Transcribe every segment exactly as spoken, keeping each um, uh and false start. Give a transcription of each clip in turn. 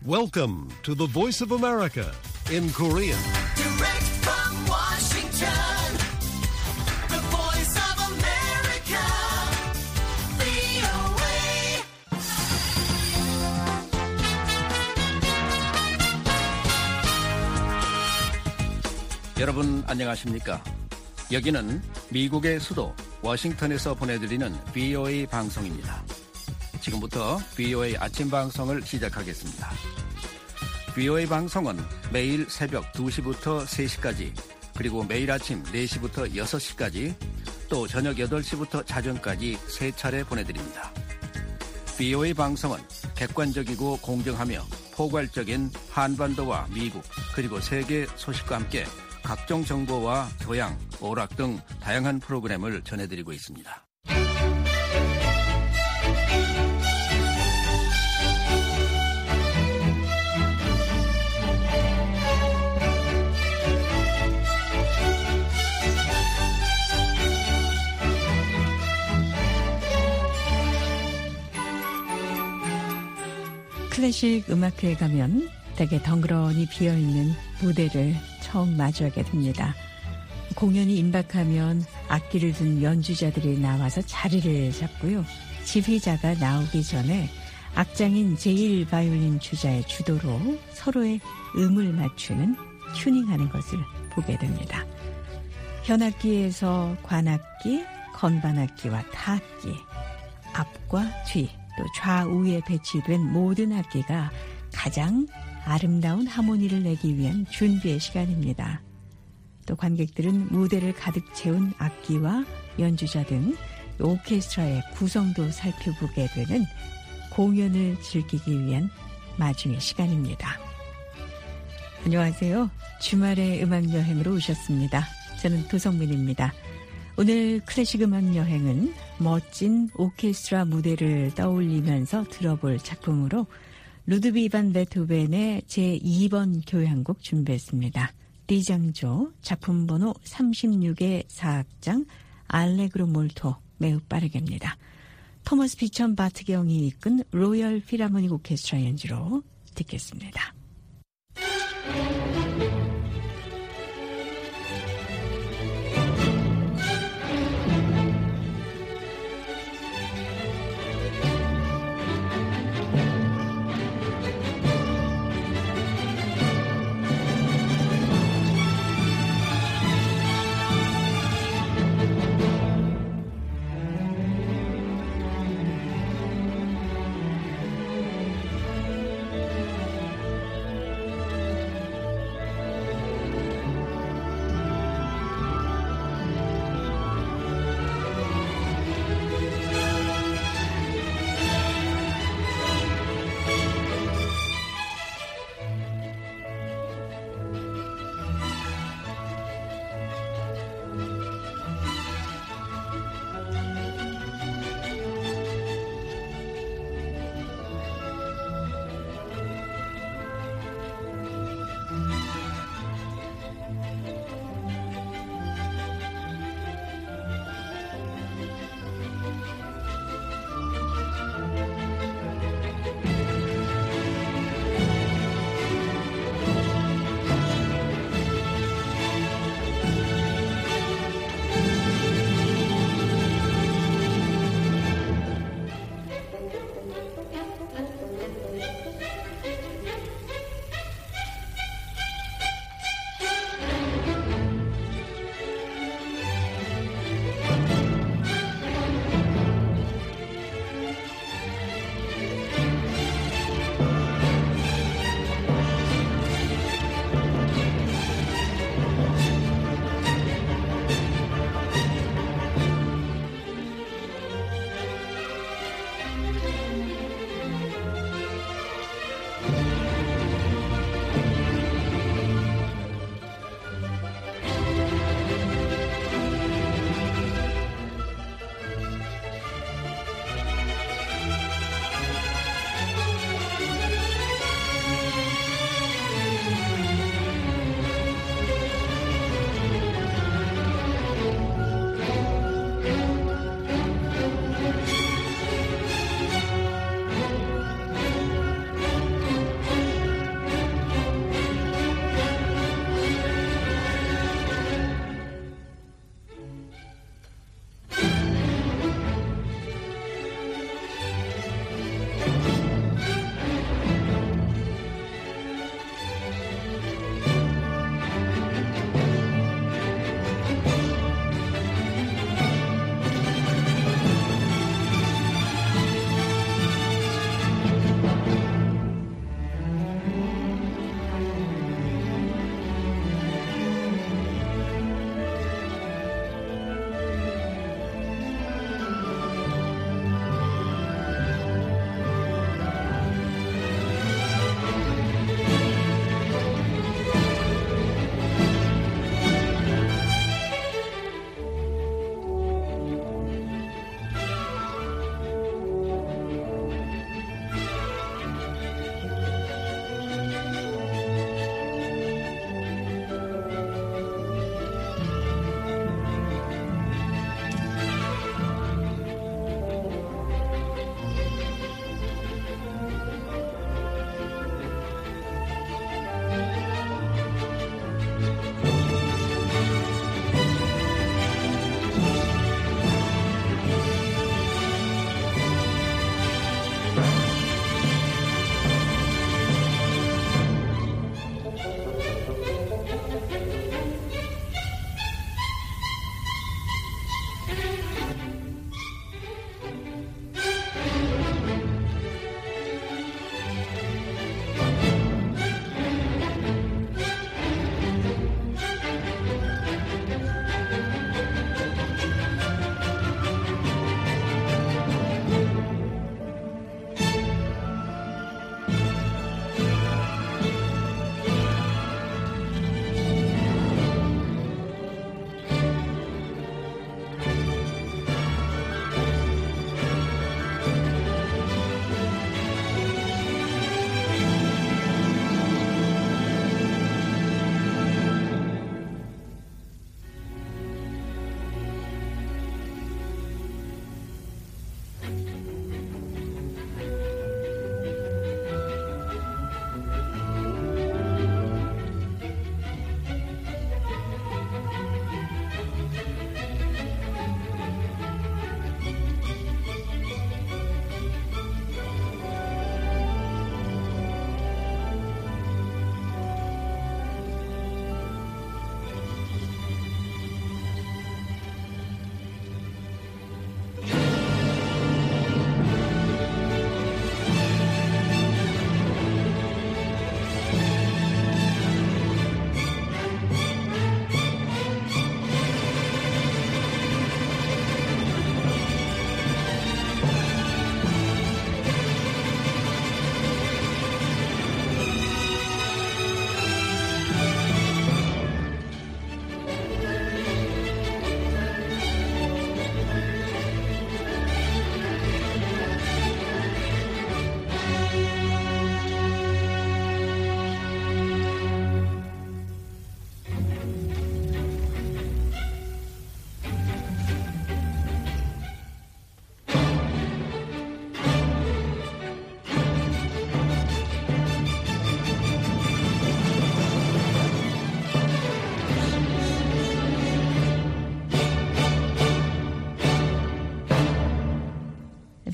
Welcome to the Voice of America in Korean. Direct from Washington, the Voice of America, 브이오에이. 여러분 안녕하십니까? 여기는 미국의 수도 워싱턴에서 보내드리는 브이오에이 방송입니다. 지금부터 브이오에이 아침 방송을 시작하겠습니다. 브이오에이 방송은 매일 새벽 두 시부터 세 시까지, 그리고 매일 아침 네 시부터 여섯 시까지, 또 저녁 여덟 시부터 자정까지 세 차례 보내드립니다. 브이오에이 방송은 객관적이고 공정하며 포괄적인 한반도와 미국 그리고 세계 소식과 함께 각종 정보와 교양, 오락 등 다양한 프로그램을 전해드리고 있습니다. 클래식 음악회에 가면 되게 덩그러니 비어있는 무대를 처음 마주하게 됩니다. 공연이 임박하면 악기를 든 연주자들이 나와서 자리를 잡고요. 지휘자가 나오기 전에 악장인 제일 바이올린 주자의 주도로 서로의 음을 맞추는 튜닝하는 것을 보게 됩니다. 현악기에서 관악기, 건반악기와 타악기, 앞과 뒤, 또 좌우에 배치된 모든 악기가 가장 아름다운 하모니를 내기 위한 준비의 시간입니다. 또 관객들은 무대를 가득 채운 악기와 연주자 등 오케스트라의 구성도 살펴보게 되는 공연을 즐기기 위한 마중의 시간입니다. 안녕하세요. 주말의 음악여행으로 오셨습니다. 저는 도성민입니다. 오늘 클래식 음악여행은 멋진 오케스트라 무대를 떠올리면서 들어볼 작품으로 루드비히 반 베토벤의 제이 번 교향곡 준비했습니다. 리장조 작품 번호 삼십육의 사악장 알레그로 몰토, 매우 빠르게입니다. 토머스 비천 바트경이 이끈 로열 필하모닉 오케스트라 연주로 듣겠습니다.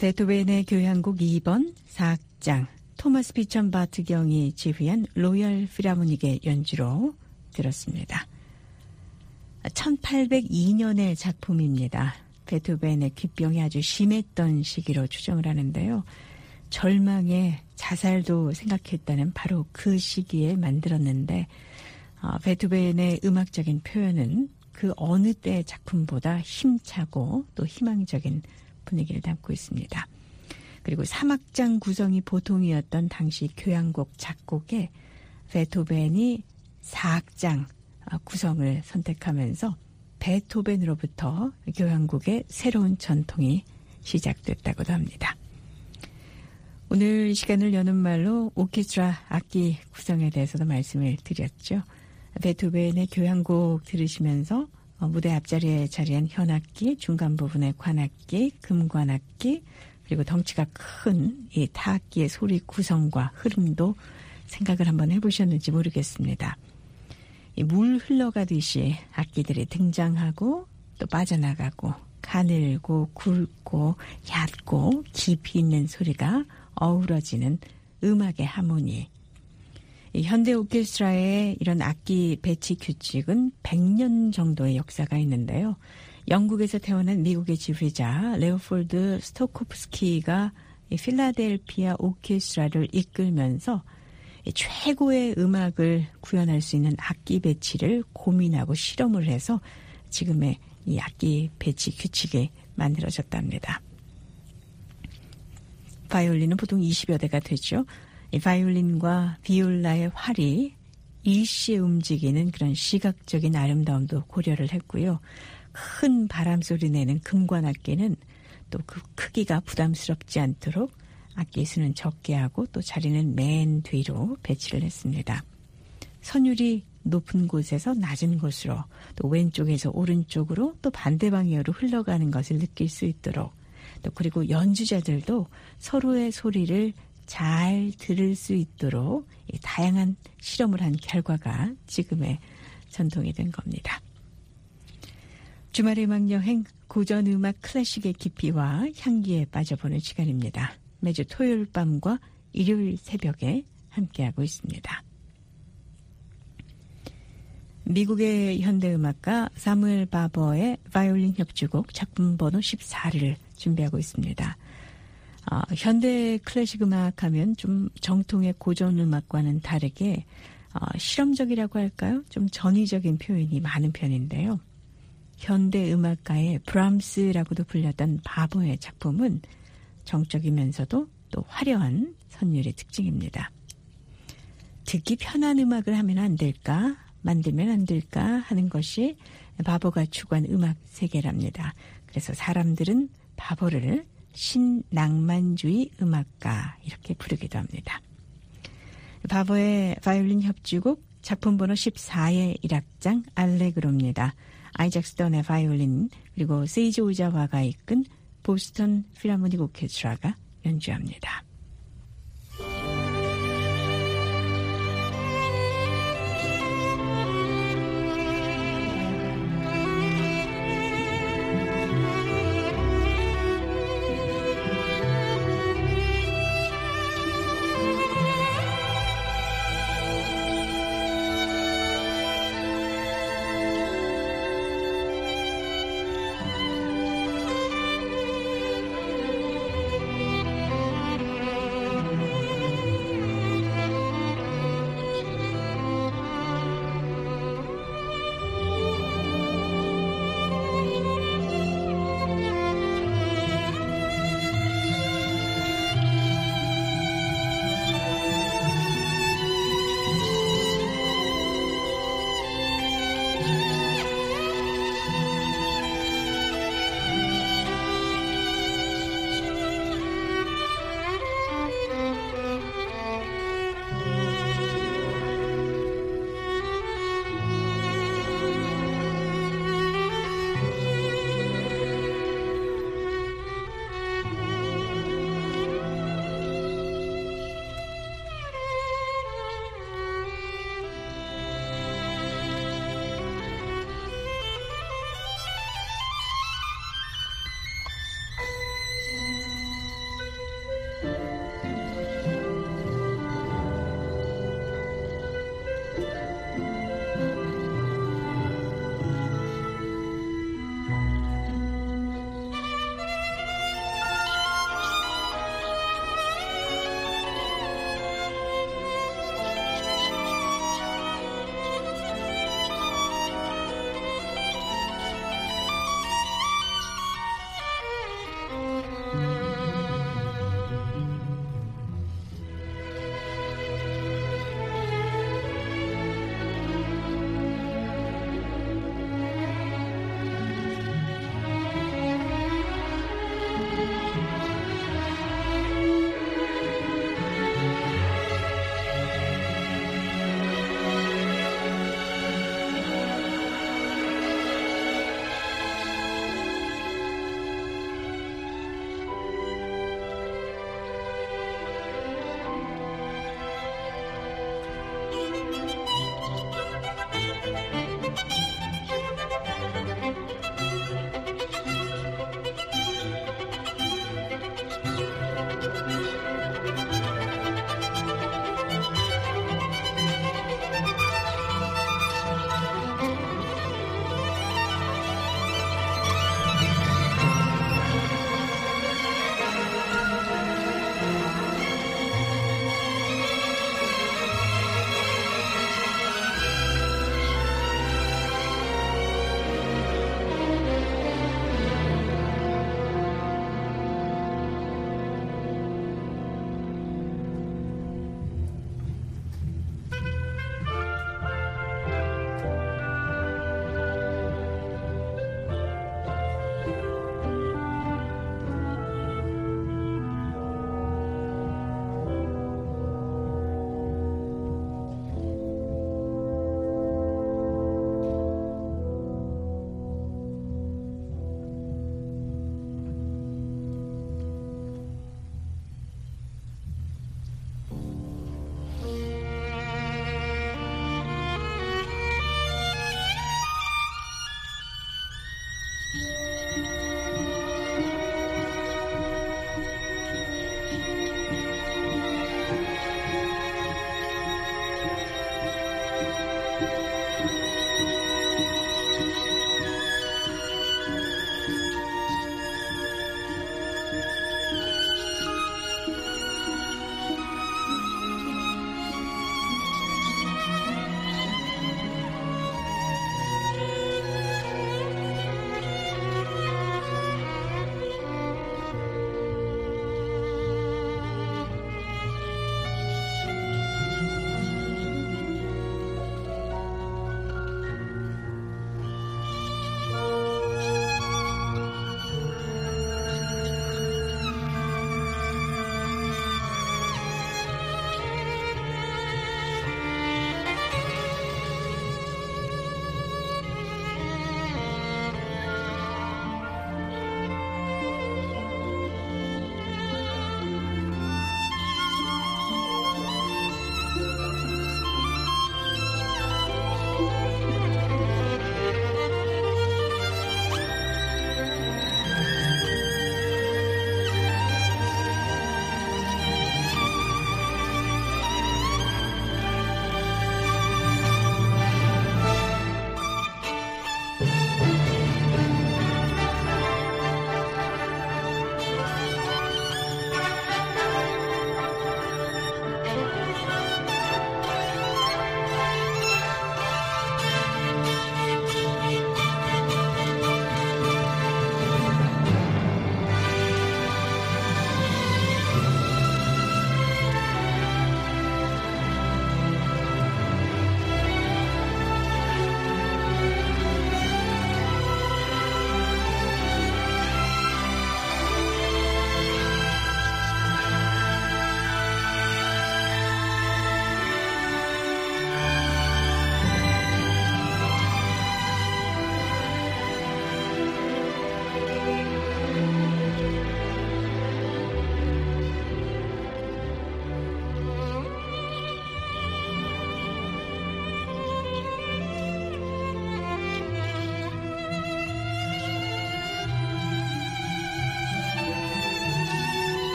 베토벤의 교향곡 이 번 사악장 토마스 비천 바트 경이 지휘한 로열 필하모닉의 연주로 들었습니다. 천팔백이 년의 작품입니다. 베토벤의 귓병이 아주 심했던 시기로 추정을 하는데요. 절망에 자살도 생각했다는 바로 그 시기에 만들었는데 어, 베토벤의 음악적인 표현은 그 어느 때의 작품보다 힘차고 또 희망적인 분위기를 담고 있습니다. 그리고 삼 악장 구성이 보통이었던 당시 교향곡 작곡에 베토벤이 사 악장 구성을 선택하면서 베토벤으로부터 교향곡의 새로운 전통이 시작됐다고도 합니다. 오늘 이 시간을 여는 말로 오케스트라 악기 구성에 대해서도 말씀을 드렸죠. 베토벤의 교향곡 들으시면서 무대 앞자리에 자리한 현악기, 중간 부분의 관악기, 금관악기, 그리고 덩치가 큰 이 타악기의 소리 구성과 흐름도 생각을 한번 해보셨는지 모르겠습니다. 이 물 흘러가듯이 악기들이 등장하고 또 빠져나가고 가늘고 굵고 얕고 깊이 있는 소리가 어우러지는 음악의 하모니. 이 현대 오케스트라의 이런 악기 배치 규칙은 백 년 정도의 역사가 있는데요. 영국에서 태어난 미국의 지휘자 레오폴드 스토코프스키가 이 필라델피아 오케스트라를 이끌면서 이 최고의 음악을 구현할 수 있는 악기 배치를 고민하고 실험을 해서 지금의 이 악기 배치 규칙이 만들어졌답니다. 바이올린은 보통 이십여 대가 되죠. 이 바이올린과 비올라의 활이 일시에 움직이는 그런 시각적인 아름다움도 고려를 했고요. 큰 바람 소리 내는 금관악기는 또 그 크기가 부담스럽지 않도록 악기 수는 적게 하고 또 자리는 맨 뒤로 배치를 했습니다. 선율이 높은 곳에서 낮은 곳으로 또 왼쪽에서 오른쪽으로 또 반대 방향으로 흘러가는 것을 느낄 수 있도록 또 그리고 연주자들도 서로의 소리를 잘 들을 수 있도록 다양한 실험을 한 결과가 지금의 전통이 된 겁니다. 주말의 음악여행 고전음악 클래식의 깊이와 향기에 빠져보는 시간입니다. 매주 토요일 밤과 일요일 새벽에 함께하고 있습니다. 미국의 현대음악가 사무엘 바버의 바이올린 협주곡 작품 번호 십사를 준비하고 있습니다. 어, 현대 클래식 음악 하면 좀 정통의 고전 음악과는 다르게 어, 실험적이라고 할까요? 좀 전위적인 표현이 많은 편인데요. 현대 음악가의 브람스라고도 불렸던 바버의 작품은 정적이면서도 또 화려한 선율의 특징입니다. 듣기 편한 음악을 하면 안 될까? 만들면 안 될까? 하는 것이 바버가 추구한 음악 세계랍니다. 그래서 사람들은 바버를 신낭만주의 음악가 이렇게 부르기도 합니다. 바버의 바이올린 협주곡 작품 번호 십사의 일 악장 알레그로입니다. 아이작 스턴의 바이올린 그리고 세이지 오자와가 이끈 보스턴 필하모닉 오케스트라가 연주합니다.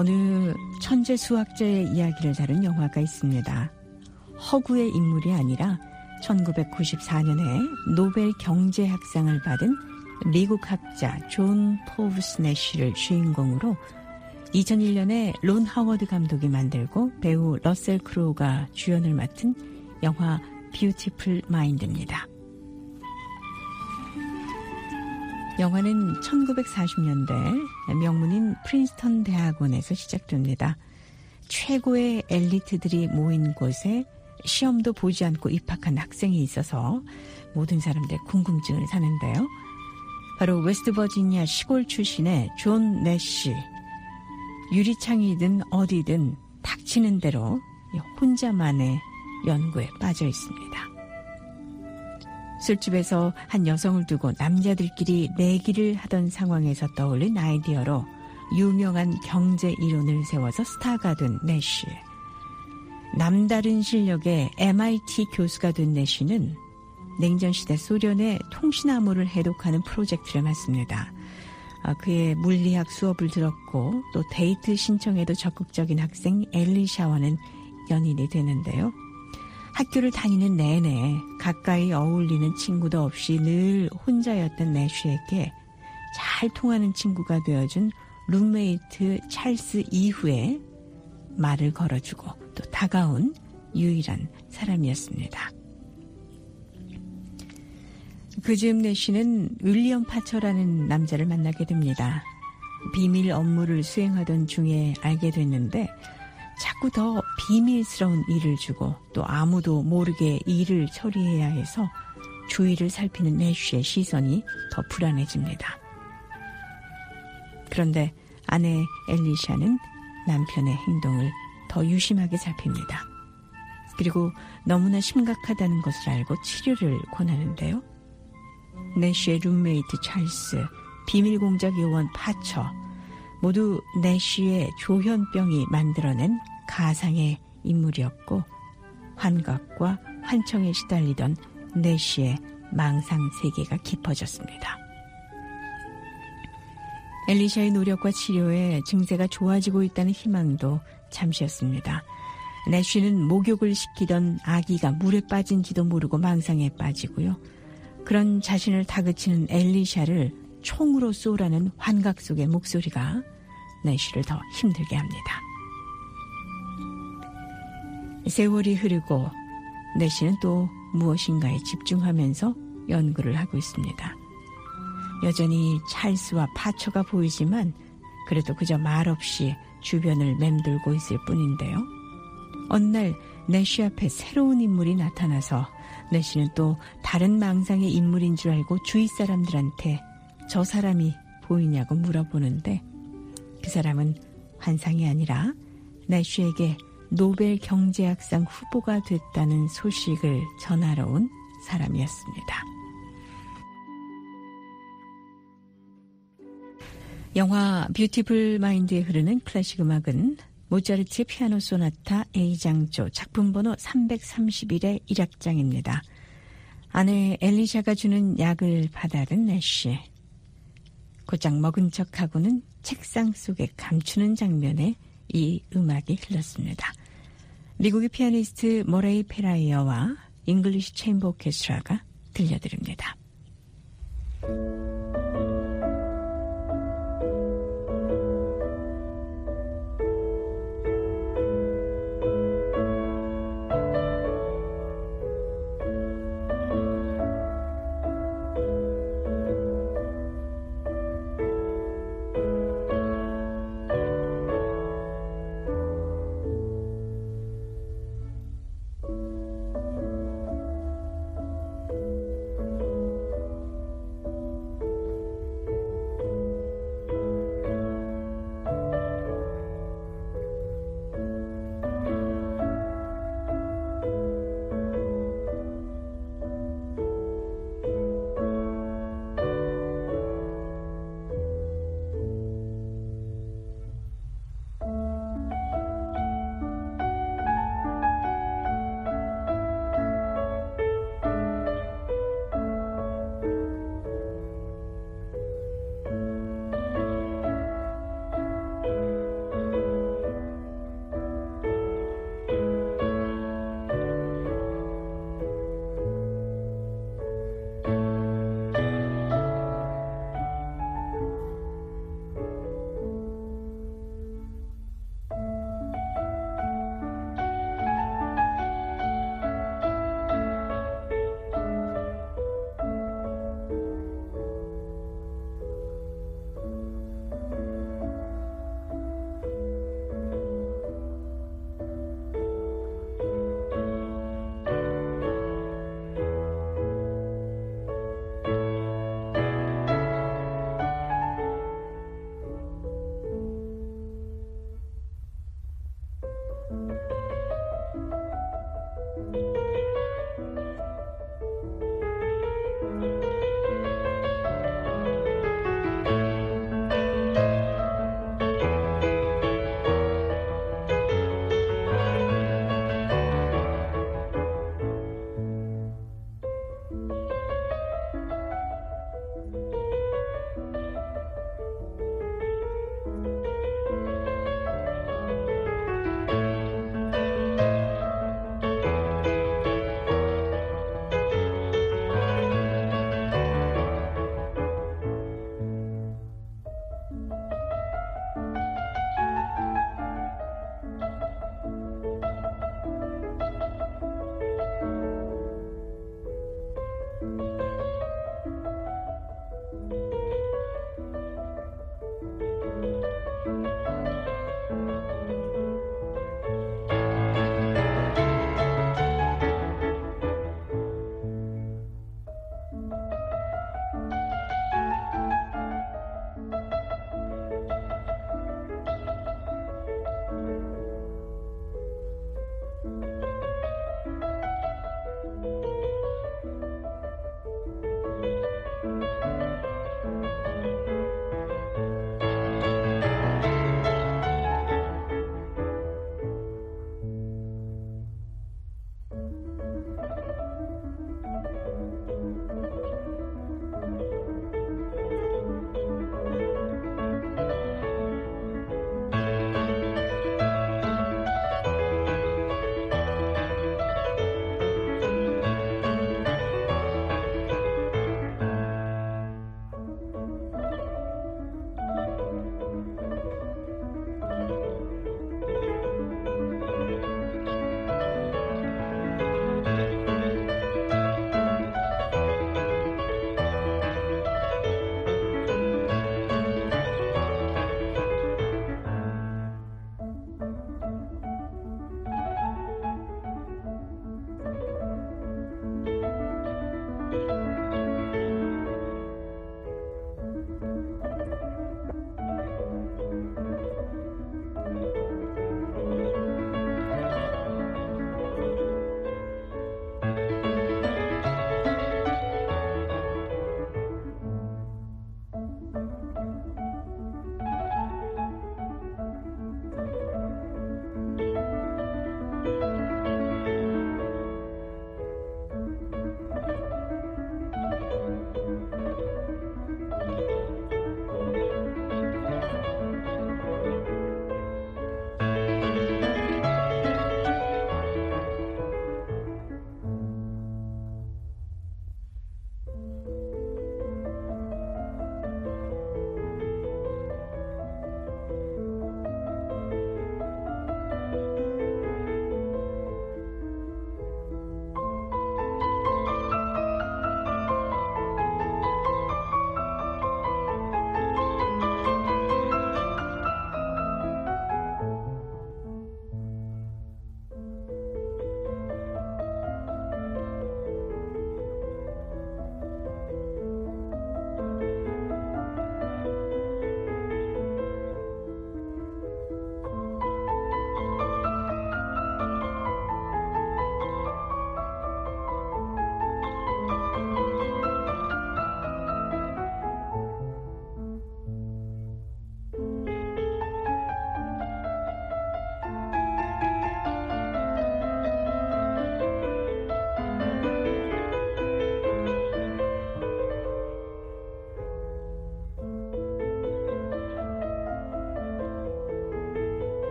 어느 천재 수학자의 이야기를 다룬 영화가 있습니다. 허구의 인물이 아니라 천구백구십사 년에 노벨 경제학상을 받은 미국 학자 존 포브스 내쉬를 주인공으로 이천일 년에 론 하워드 감독이 만들고 배우 러셀 크로우가 주연을 맡은 영화 뷰티풀 마인드입니다. 영화는 천구백사십 년대 명문인 프린스턴 대학원에서 시작됩니다. 최고의 엘리트들이 모인 곳에 시험도 보지 않고 입학한 학생이 있어서 모든 사람들의 궁금증을 사는데요. 바로 웨스트버지니아 시골 출신의 존 내쉬. 유리창이든 어디든 닥치는 대로 혼자만의 연구에 빠져 있습니다. 술집에서 한 여성을 두고 남자들끼리 내기를 하던 상황에서 떠올린 아이디어로 유명한 경제 이론을 세워서 스타가 된 내쉬. 남다른 실력의 엠아이티 교수가 된 내쉬는 냉전시대 소련의 통신암호를 해독하는 프로젝트를 맡습니다. 그의 물리학 수업을 들었고 또 데이트 신청에도 적극적인 학생 엘리샤와는 연인이 되는데요. 학교를 다니는 내내 가까이 어울리는 친구도 없이 늘 혼자였던 내쉬에게 잘 통하는 친구가 되어준 룸메이트 찰스 이후에 말을 걸어주고 또 다가온 유일한 사람이었습니다. 그즈음 내쉬는 윌리엄 파처라는 남자를 만나게 됩니다. 비밀 업무를 수행하던 중에 알게 됐는데 자꾸 더 비밀스러운 일을 주고 또 아무도 모르게 일을 처리해야 해서 주위를 살피는 내쉬의 시선이 더 불안해집니다. 그런데 아내 엘리샤는 남편의 행동을 더 유심하게 살핍니다. 그리고 너무나 심각하다는 것을 알고 치료를 권하는데요. 내쉬의 룸메이트 찰스, 비밀공작 요원 파처, 모두 내쉬의 조현병이 만들어낸 가상의 인물이었고 환각과 환청에 시달리던 내쉬의 망상 세계가 깊어졌습니다. 엘리샤의 노력과 치료에 증세가 좋아지고 있다는 희망도 잠시였습니다. 내쉬는 목욕을 시키던 아기가 물에 빠진지도 모르고 망상에 빠지고요. 그런 자신을 다그치는 엘리샤를 총으로 쏘라는 환각 속의 목소리가 내쉬를 더 힘들게 합니다. 세월이 흐르고 내쉬는 또 무엇인가에 집중하면서 연구를 하고 있습니다. 여전히 찰스와 파처가 보이지만 그래도 그저 말없이 주변을 맴돌고 있을 뿐인데요. 어느 날 내쉬 앞에 새로운 인물이 나타나서 내쉬는 또 다른 망상의 인물인 줄 알고 주위 사람들한테 저 사람이 보이냐고 물어보는데 그 사람은 환상이 아니라 내쉬에게 노벨 경제학상 후보가 됐다는 소식을 전하러 온 사람이었습니다. 영화 뷰티풀 마인드에 흐르는 클래식 음악은 모차르트의 피아노 소나타 A장조 작품 번호 삼백삼십일의 일 악장입니다. 아내 엘리샤가 주는 약을 받아든 내쉬. 고작 먹은 척하고는 책상 속에 감추는 장면에 이 음악이 흘렀습니다. 미국의 피아니스트 모레이 페라이어와 잉글리시 체인버 오케스트라가 들려드립니다.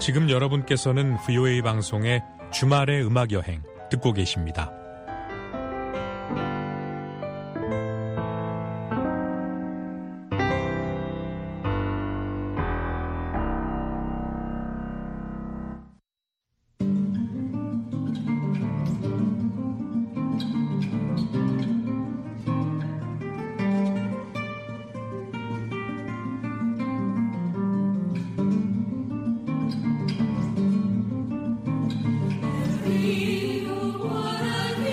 지금 여러분께서는 브이오에이 방송의 주말의 음악 여행 듣고 계십니다. What I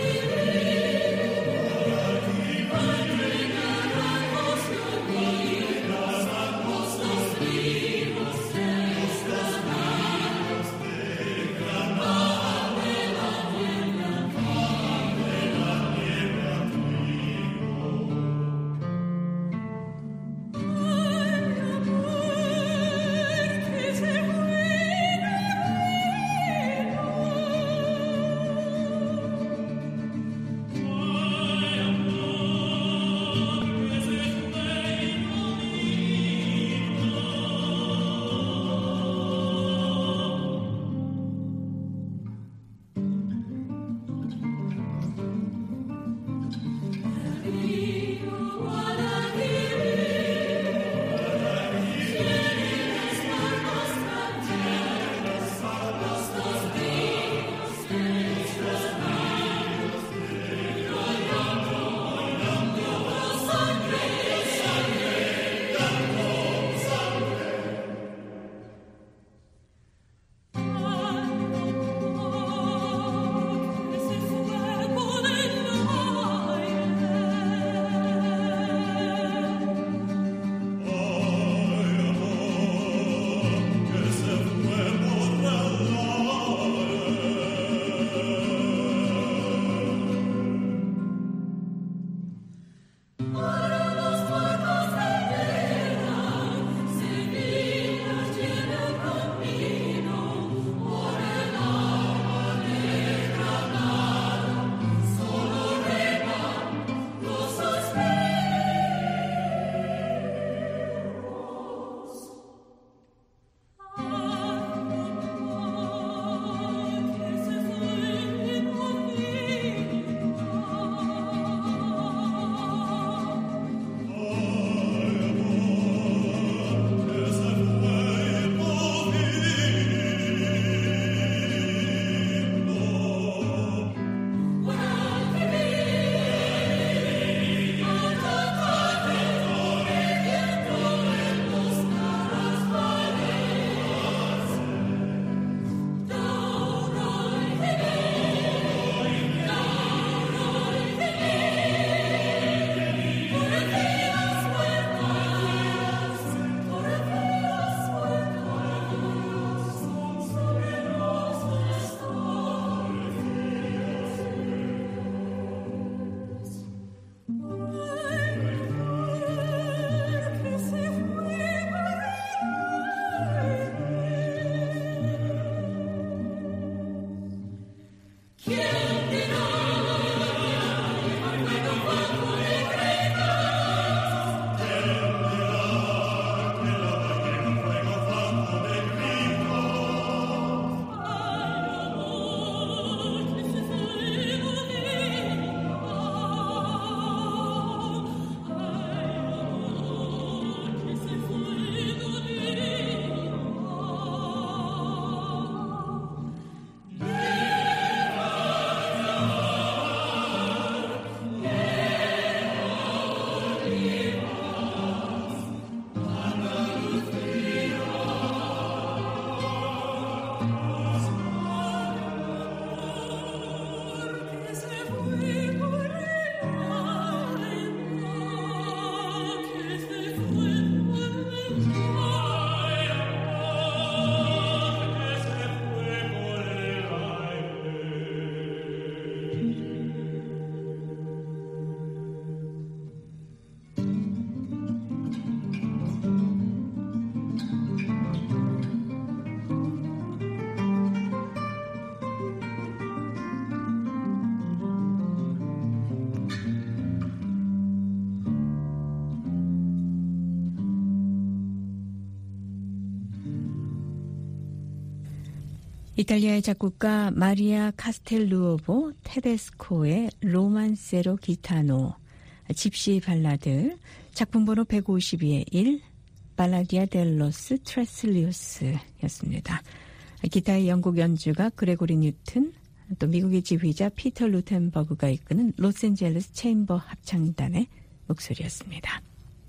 이탈리아의 작곡가 마리아 카스텔루오보 테데스코의 로만세로 기타노, 집시 발라드, 작품 번호 백오십이의 일, 발라디아 델로스 트레슬리우스였습니다. 기타의 영국 연주가 그레고리 뉴튼, 또 미국의 지휘자 피터 루텐버그가 이끄는 로스앤젤레스 체인버 합창단의 목소리였습니다.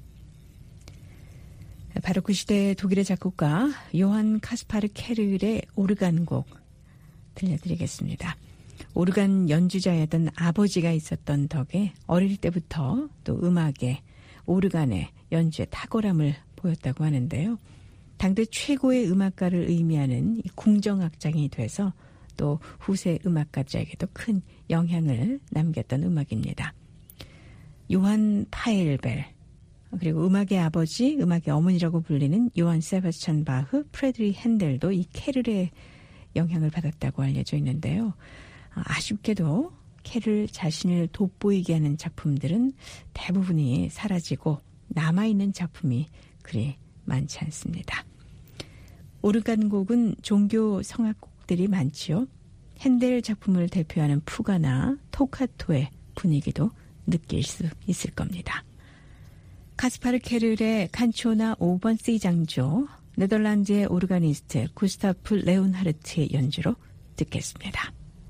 바로 그 시대 독일의 작곡가 요한 카스파르 케를의 오르간곡 들려드리겠습니다. 오르간 연주자였던 아버지가 있었던 덕에 어릴 때부터 또 음악에, 오르간의 연주에 탁월함을 보였다고 하는데요. 당대 최고의 음악가를 의미하는 이 궁정악장이 돼서 또 후세 음악가들에게도 큰 영향을 남겼던 음악입니다. 요한 파일벨, 그리고 음악의 아버지, 음악의 어머니라고 불리는 요한 세바스찬 바흐, 프레드리 핸델도 이 케를의 영향을 받았다고 알려져 있는데요. 아쉽게도 케를 자신을 돋보이게 하는 작품들은 대부분이 사라지고 남아있는 작품이 그리 많지 않습니다. 오르간곡은 종교 성악곡들이 많지요. 핸델 작품을 대표하는 푸가나 토카토의 분위기도 느낄 수 있을 겁니다. 카스파르 케를의 칸초나 오 번 C장조, 네덜란드의 오르가니스트 구스타프 레온하르트의 연주로 듣겠습니다.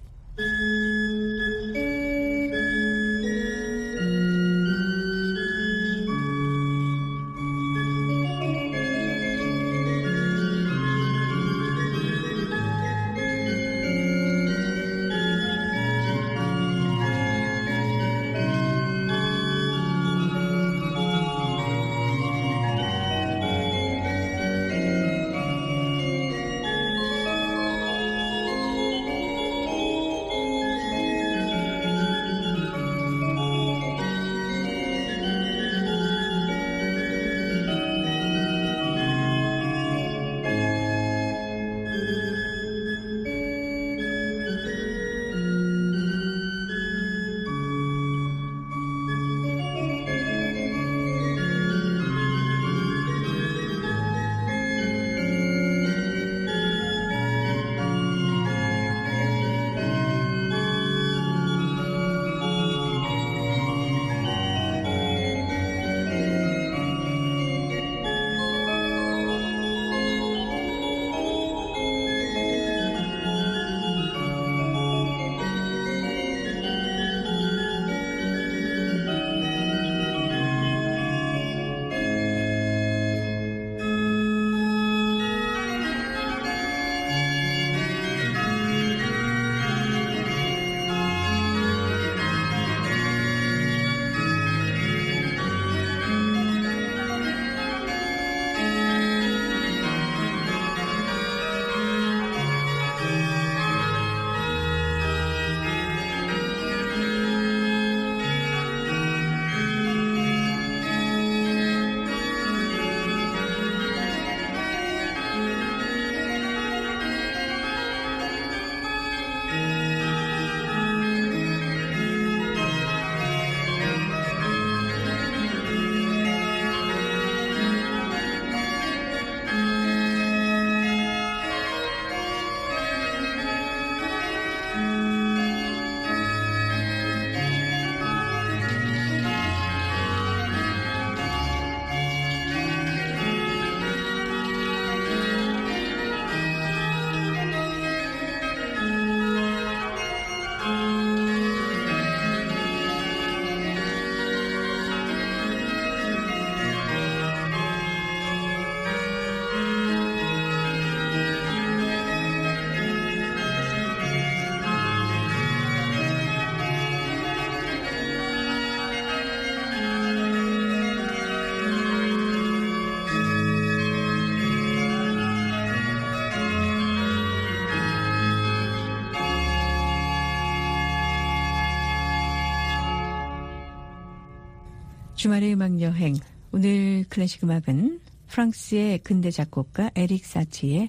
주말의 음악여행, 오늘 클래식 음악은 프랑스의 근대 작곡가 에릭 사티의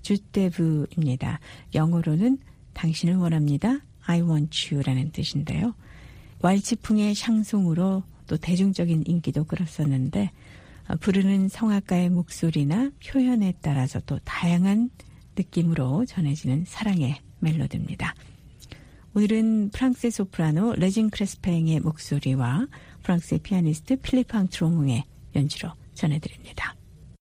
주테브입니다. 영어로는 당신을 원합니다. I want you라는 뜻인데요. 왈츠풍의 샹송으로 또 대중적인 인기도 끌었었는데 부르는 성악가의 목소리나 표현에 따라서 또 다양한 느낌으로 전해지는 사랑의 멜로디입니다. 오늘은 프랑스의 소프라노 레진 크레스팽의 목소리와 프랑스의 피아니스트 필립 앙트롱의 연주로 전해드립니다.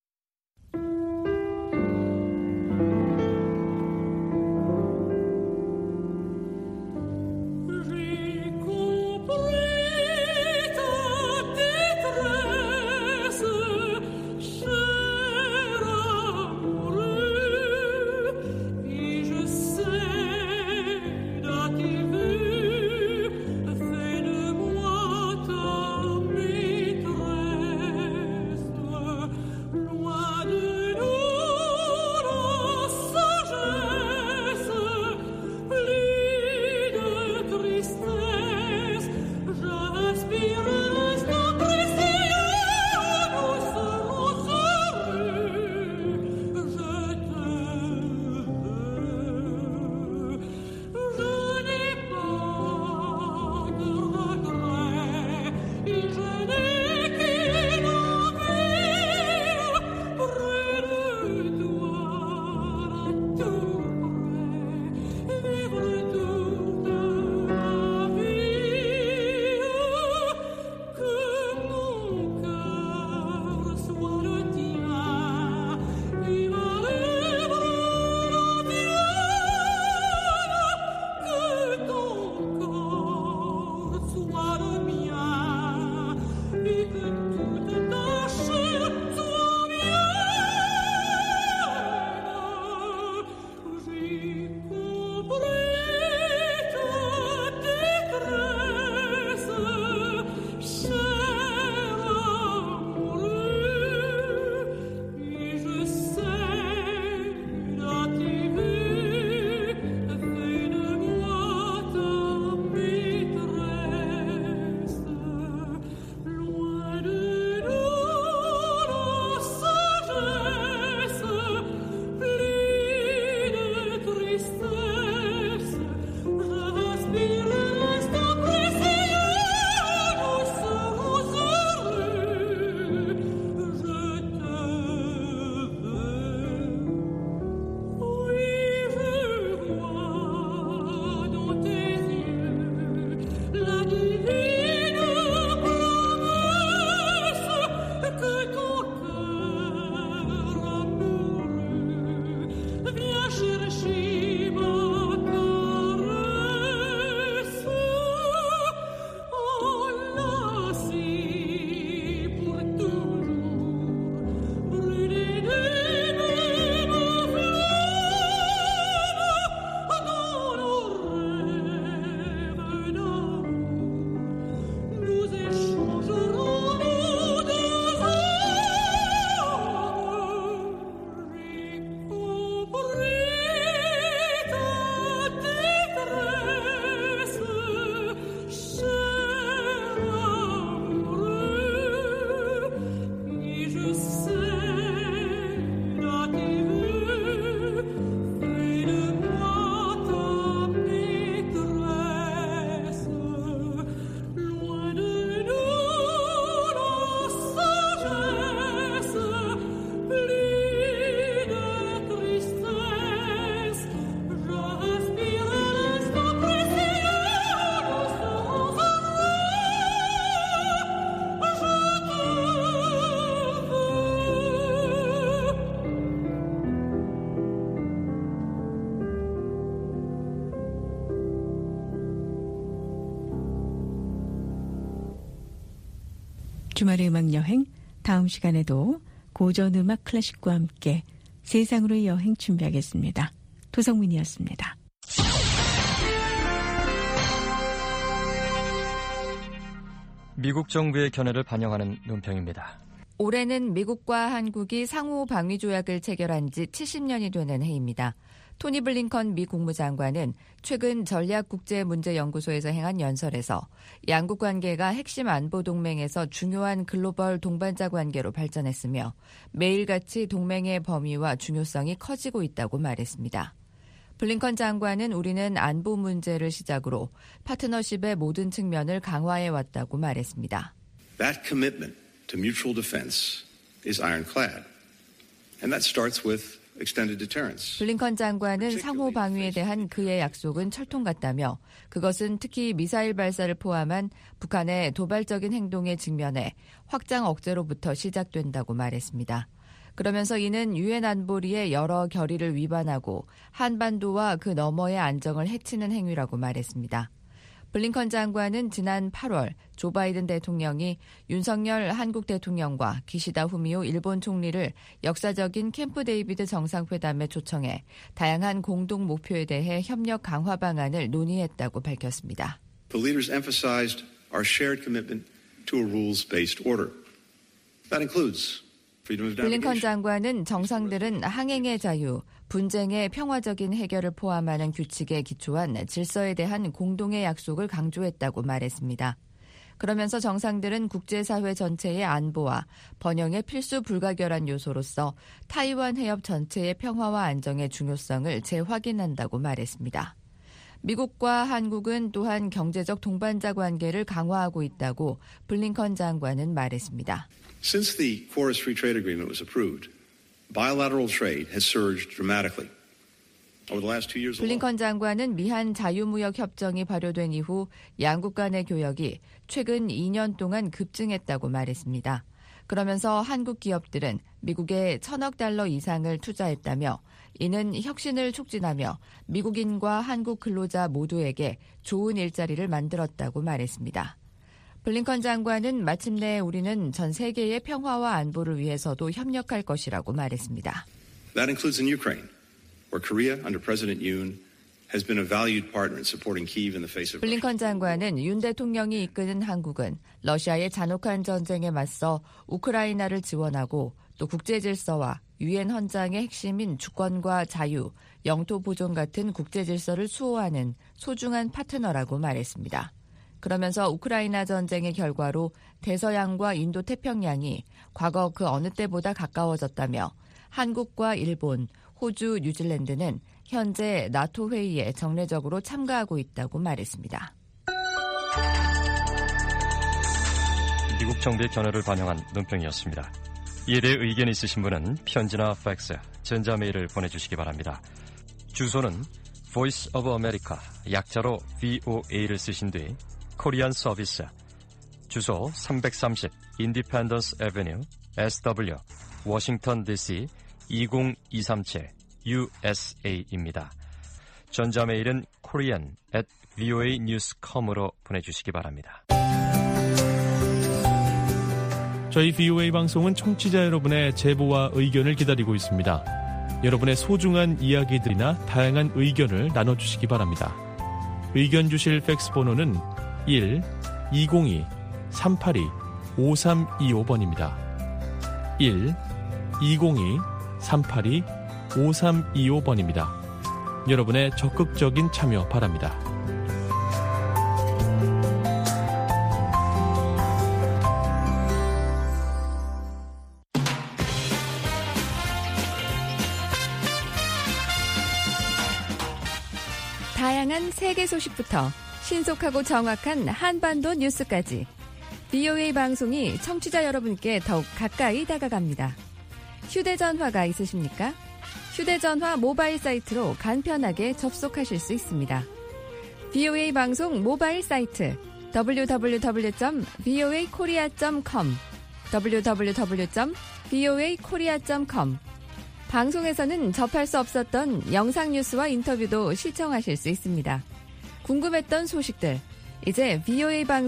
주말의 음악여행, 다음 시간에도 고전음악 클래식과 함께 세상으로의 여행 준비하겠습니다. 도성민이었습니다. 미국 정부의 견해를 반영하는 논평입니다. 올해는 미국과 한국이 상호 방위 조약을 체결한 지 칠십 년이 되는 해입니다. 토니 블링컨 미 국무장관은 최근 전략국제문제연구소에서 행한 연설에서 양국 관계가 핵심 안보 동맹에서 중요한 글로벌 동반자 관계로 발전했으며 매일같이 동맹의 범위와 중요성이 커지고 있다고 말했습니다. 블링컨 장관은 우리는 안보 문제를 시작으로 파트너십의 모든 측면을 강화해 왔다고 말했습니다. That commitment to mutual defense is ironclad. And that starts with extended deterrence. 블링컨 장관은 상호 방위에 대한 그의 약속은 철통 같다며 그것은 특히 미사일 발사를 포함한 북한의 도발적인 행동에 직면해 확장 억제로부터 시작된다고 말했습니다. 그러면서 이는 유엔 안보리의 여러 결의를 위반하고 한반도와 그 너머의 안정을 해치는 행위라고 말했습니다. 블링컨 장관은 지난 팔월 조 바이든 대통령이 윤석열 한국 대통령과 기시다 후미오 일본 총리를 역사적인 캠프 데이비드 정상회담에 초청해 다양한 공동 목표에 대해 협력 강화 방안을 논의했다고 밝혔습니다. The leaders emphasized our shared commitment to a rules-based order. That includes 블링컨 장관은 정상들은 항행의 자유, 분쟁의 평화적인 해결을 포함하는 규칙에 기초한 질서에 대한 공동의 약속을 강조했다고 말했습니다. 그러면서 정상들은 국제사회 전체의 안보와 번영의 필수 불가결한 요소로서 타이완 해협 전체의 평화와 안정의 중요성을 재확인한다고 말했습니다. 미국과 한국은 또한 경제적 동반자 관계를 강화하고 있다고 블링컨 장관은 말했습니다. Since the Forest Free Trade Agreement was approved, bilateral trade has surged dramatically. Over the last two years alone. 블링컨 장관은 미한 자유무역 협정이 발효된 이후 양국 간의 교역이 최근 이 년 동안 급증했다고 말했습니다. 그러면서 한국 기업들은 미국에 천억 달러 이상을 투자했다며 이는 혁신을 촉진하며 미국인과 한국 근로자 모두에게 좋은 일자리를 만들었다고 말했습니다. 블링컨 장관은 마침내 우리는 전 세계의 평화와 안보를 위해서도 협력할 것이라고 말했습니다. That includes in Ukraine, where Korea under President Yoon has been a valued partner in supporting Kyiv in the face of 블링컨 장관은 윤 대통령이 이끄는 한국은 러시아의 잔혹한 전쟁에 맞서 우크라이나를 지원하고 또 국제 질서와 유엔 헌장의 핵심인 주권과 자유, 영토 보존 같은 국제 질서를 수호하는 소중한 파트너라고 말했습니다. 그러면서 우크라이나 전쟁의 결과로 대서양과 인도 태평양이 과거 그 어느 때보다 가까워졌다며 한국과 일본, 호주, 뉴질랜드는 현재 나토 회의에 정례적으로 참가하고 있다고 말했습니다. 미국 정부의 견해를 반영한 논평이었습니다. 이에 대해 의견이 있으신 분은 편지나 팩스, 전자메일을 보내주시기 바랍니다. 주소는 Voice of America, 약자로 브이오에이를 쓰신 뒤 코리안 서비스, 주소 삼백삼십 인디펜던스 애베뉴, 에스더블유, 워싱턴 디씨 이공이삼칠 유에스에이입니다. 전자메일은 korean at voa news dot com으로 보내주시기 바랍니다. 저희 브이오에이 방송은 청취자 여러분의 제보와 의견을 기다리고 있습니다. 여러분의 소중한 이야기들이나 다양한 의견을 나눠주시기 바랍니다. 의견 주실 팩스 번호는 일 이공이 삼팔이 오삼이오 번입니다. 일 이공이 삼팔이 오삼이오 번입니다. 여러분의 적극적인 참여 바랍니다. 다양한 세계 소식부터 신속하고 정확한 한반도 뉴스까지 브이오에이 방송이 청취자 여러분께 더욱 가까이 다가갑니다. 휴대전화가 있으십니까? 휴대전화 모바일 사이트로 간편하게 접속하실 수 있습니다. 브이오에이 방송 모바일 사이트 더블유 더블유 더블유 점 브이오에이 코리아 점 컴 더블유 더블유 더블유 점 브이오에이 코리아 점 컴 방송에서는 접할 수 없었던 영상 뉴스와 인터뷰도 시청하실 수 있습니다. 궁금했던 소식들, 이제 브이오에이 방송